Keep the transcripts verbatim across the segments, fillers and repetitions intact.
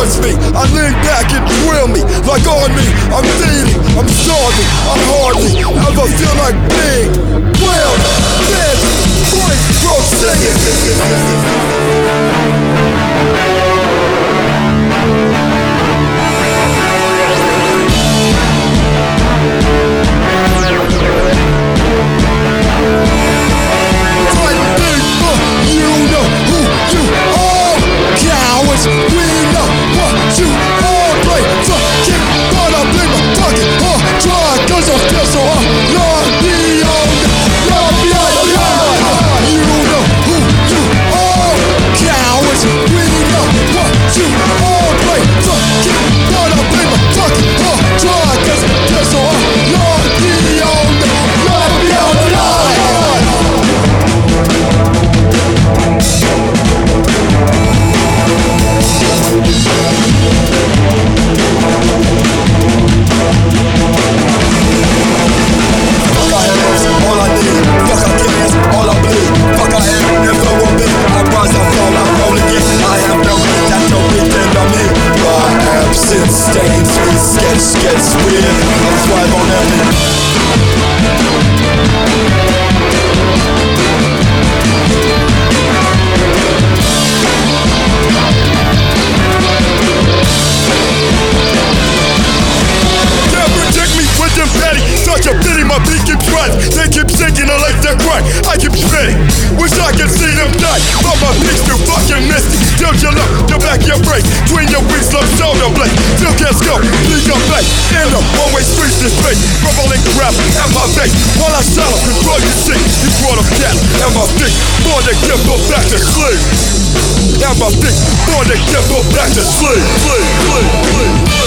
towards me. I lean back and drill me. Like on me, I'm feeding, I'm starving. I hardly ever feel like being well, dead, voice, bro, singing. We know what you all play. So keep on up in my pocket. Oh, try cause I feel so hard. Lord be on the Lord be on the Lord. You know who you are. Cowards. We know what you all play. So keep on up in my pocket. Oh, try cause I feel so hard. Lord be on the Lord be on the Lord. All I need, fuck I cares, all I bleed. Fuck I am, never will be. I rise, I fall, I roll again. I have no need that don't depend on me. My absence stains me, sketch gets weird. I'm five on every. Such a pity, my beat keeps rising. They keep sinking, I like that cry. I keep spitting, wish I could see them die. But my beat's too fucking misty. Tilt your look, your back, your break. Between your wings, love shoulder blade. Still can't scope, leave your back. In the one-way streets, this space. Rumbling crap at my base. While I shout up, control you see. You brought a cat at my feet. Born to give go back to sleep. At my feet, born to give go back to sleep. Sleep, sleep, sleep, sleep.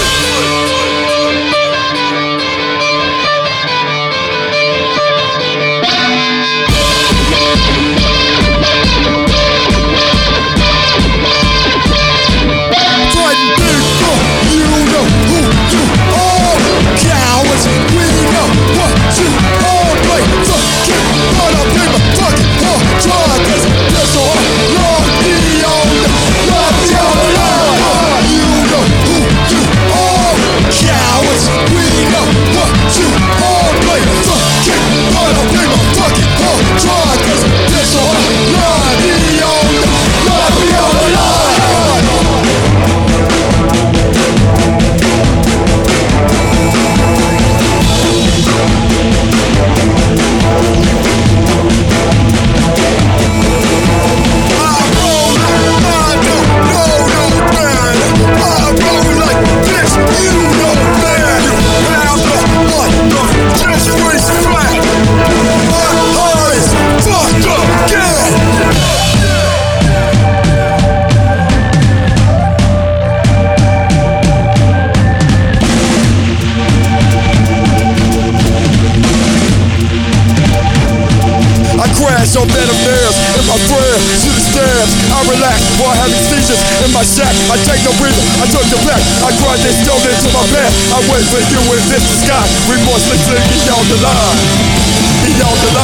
So bad of nerves in my prayer to the stairs. I relax while having seizures in my shack. I take no breather, I took the back. I cried they stole into my bed. I wait for you in this sky. Remorselessly beyond the line. Beyond the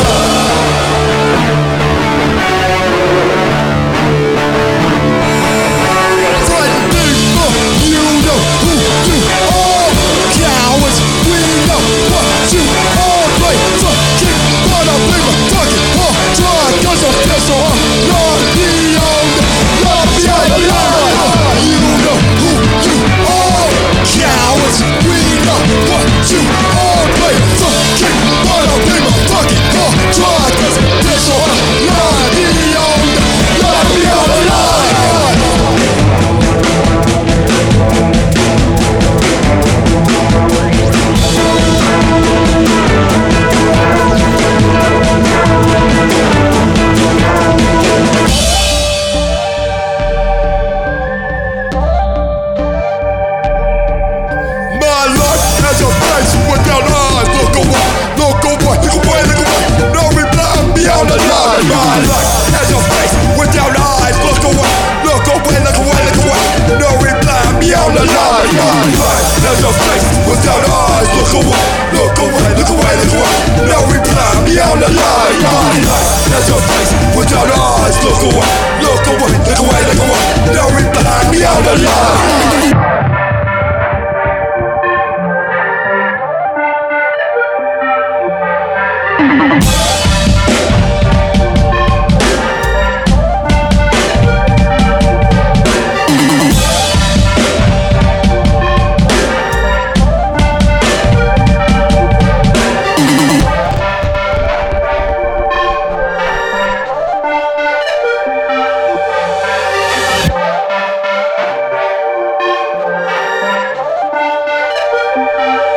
line. Without eyes, look away, look away, look away, look away. No reply, me on the line. Bye.